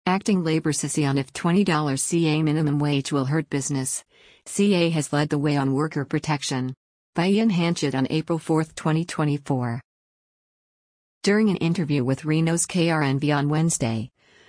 Acting Labor Session if $20 CA minimum wage will hurt business. CA has led the way on worker protection. By Ian Hanchett on April 4, 2024. During an interview with Reno's KRNV on Wednesday,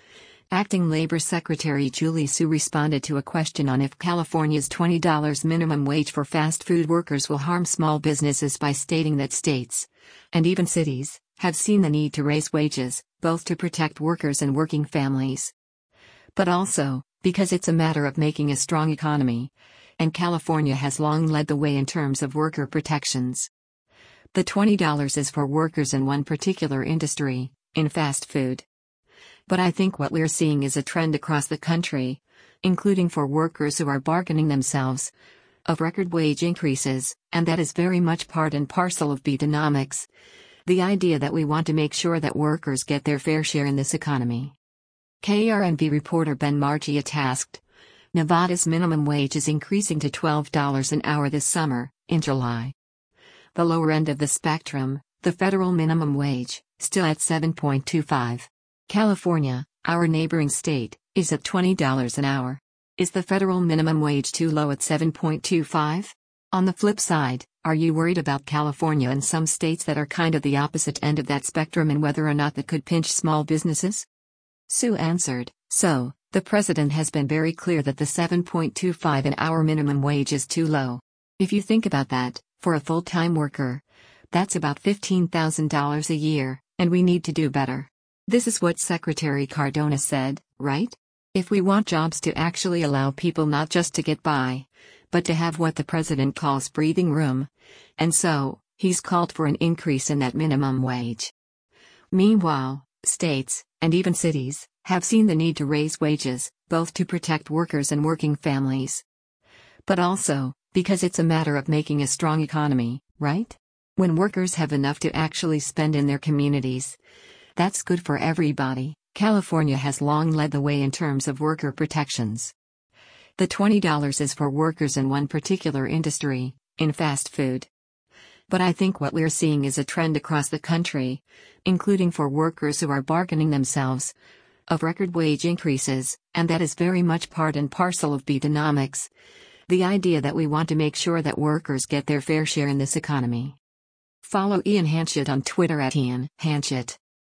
Acting Labor Secretary Julie Su responded to a question on if California's $20 minimum wage for fast food workers will harm small businesses by stating that states, and even cities, have seen the need to raise wages, both to protect workers and working families, but also because it's a matter of making a strong economy, and California has long led the way in terms of worker protections. The $20 is for workers in one particular industry, in fast food. But I think what we're seeing is a trend across the country, including for workers who are bargaining themselves, of record wage increases, and that is very much part and parcel of Bidenomics. The idea that we want to make sure that workers get their fair share in this economy. KRNV reporter Ben Margia tasked. Nevada's minimum wage is increasing to $12 an hour this summer, in July. The lower end of the spectrum, the federal minimum wage, still at $7.25. California, our neighboring state, is at $20 an hour. Is the federal minimum wage too low at $7.25? On the flip side, are you worried about California and some states that are kind of the opposite end of that spectrum and whether or not that could pinch small businesses? Su answered, so, the president has been very clear that the $7.25 an hour minimum wage is too low. If you think about that, for a full-time worker, that's about $15,000 a year, and we need to do better. This is what Secretary Cardona said, right? If we want jobs to actually allow people not just to get by, but to have what the president calls breathing room. And so, he's called for an increase in that minimum wage. Meanwhile, states, and even cities, have seen the need to raise wages, both to protect workers and working families, but also, because it's a matter of making a strong economy, right? When workers have enough to actually spend in their communities, that's good for everybody. California has long led the way in terms of worker protections. The $20 is for workers in one particular industry, in fast food. But I think what we're seeing is a trend across the country, including for workers who are bargaining themselves, of record wage increases, and that is very much part and parcel of Bidenomics. The idea that we want to make sure that workers get their fair share in this economy. Follow Ian Hanchett on Twitter at Ian Hanchett.